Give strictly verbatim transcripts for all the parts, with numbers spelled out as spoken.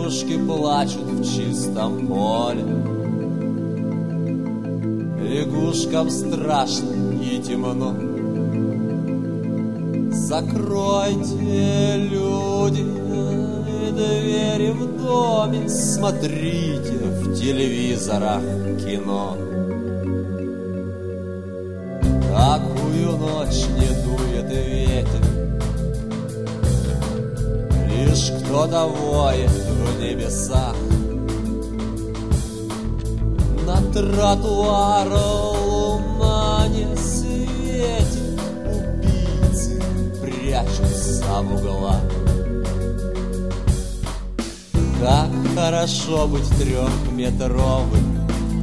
Лягушки плачут в чистом поле. Лягушкам страшно и темно. Закройте, люди, двери в доме, смотрите в телевизорах кино. Какую ночь не дует ветер, лишь кто-то воет в небесах. На тротуар луна не светит, убийцы прячутся в углах. Как хорошо быть трехметровым,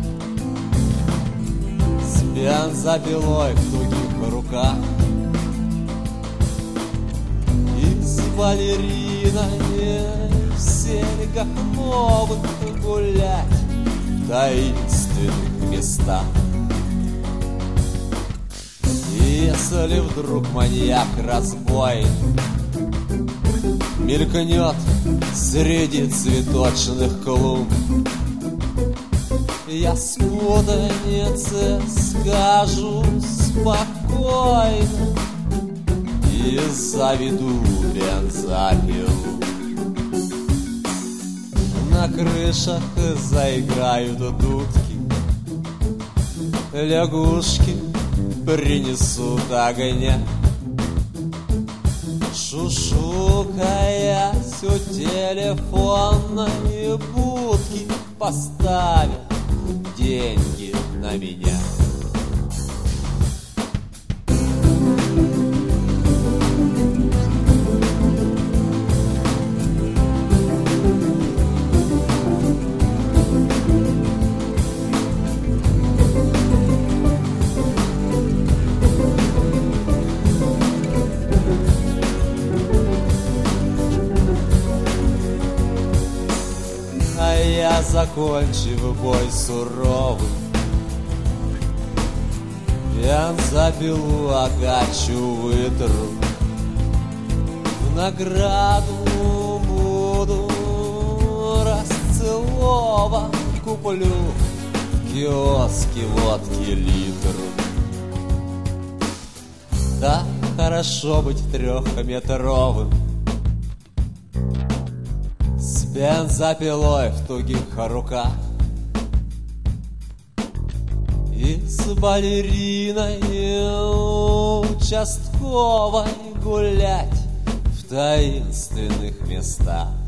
с бензопилой в тугих руках и с балериной в серьгах новых гулять в таинственных местах. Если вдруг маньяк-разбойник мелькнет среди цветочных клумб, я с путаницы скажу спокойно и заведу бензопилу. На крышах заиграют дудки, лягушки принесут огня. Шушукаясь у телефонной будки, поставят деньги на меня. Я, закончив бой суровый, бензопилу окачу вытру. В награду буду расцелован, куплю в киоске водки литру. Да, хорошо быть трехметровым, с бензопилой в тугих руках и с балериной участковой гулять в таинственных местах.